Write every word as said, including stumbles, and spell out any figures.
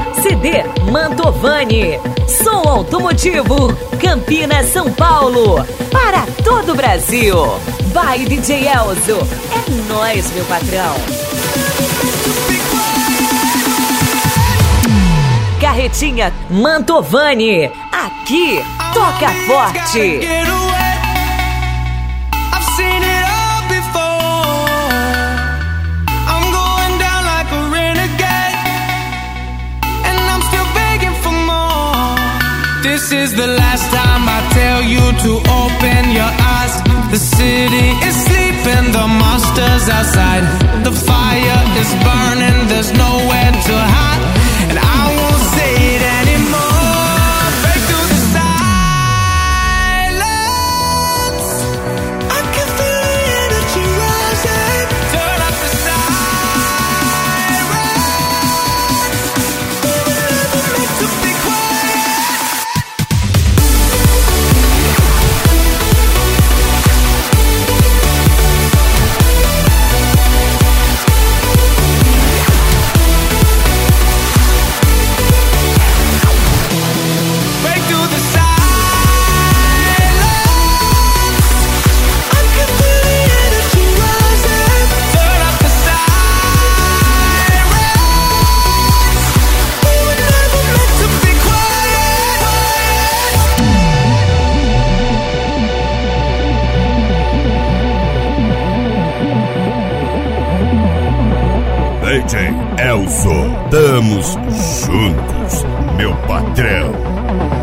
C D Mantovani. Som automotivo Campinas, São Paulo. Para todo o Brasil. By D J Elzo. É nóis, meu patrão. Carretinha Mantovani. Aqui toca forte. This is the last time I tell you to open your eyes. The city is sleeping, the monsters outside. The fire is burning, there's nowhere to hide. And I won't say it anymore. Break through the silence. I can feel the energy rising. Turn up the sirens. We were never meant to be quiet. D J Elzo, estamos juntos, meu patrão.